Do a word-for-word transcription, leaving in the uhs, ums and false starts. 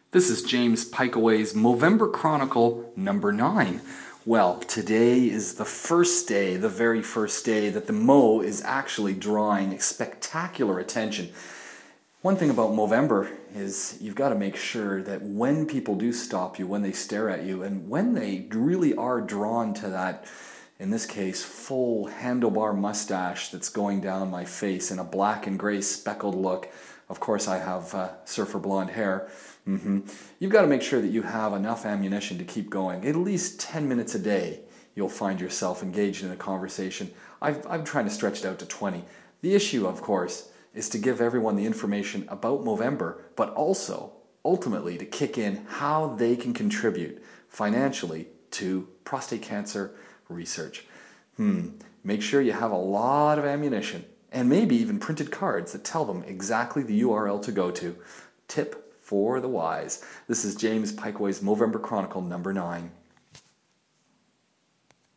This is James Pikeaway's Movember Chronicle number nine. Well, today is the first day, the very first day that the Mo is actually drawing spectacular attention. One thing about Movember is you've got to make sure that when people do stop you, when they stare at you, and when they really are drawn to that, in this case, full handlebar mustache that's going down my face in a black and gray speckled look. Of course, I have uh, surfer blonde hair. Mm-hmm. You've got to make sure that you have enough ammunition to keep going. At least ten minutes a day, you'll find yourself engaged in a conversation. I've, I'm trying to stretch it out to twenty. The issue, of course, is to give everyone the information about Movember, but also, ultimately, to kick in how they can contribute financially to prostate cancer research. Hmm. Make sure you have a lot of ammunition, and maybe even printed cards that tell them exactly the U R L to go to. Tip for the wise. This is James Pikeaway's Movember Chronicle number nine.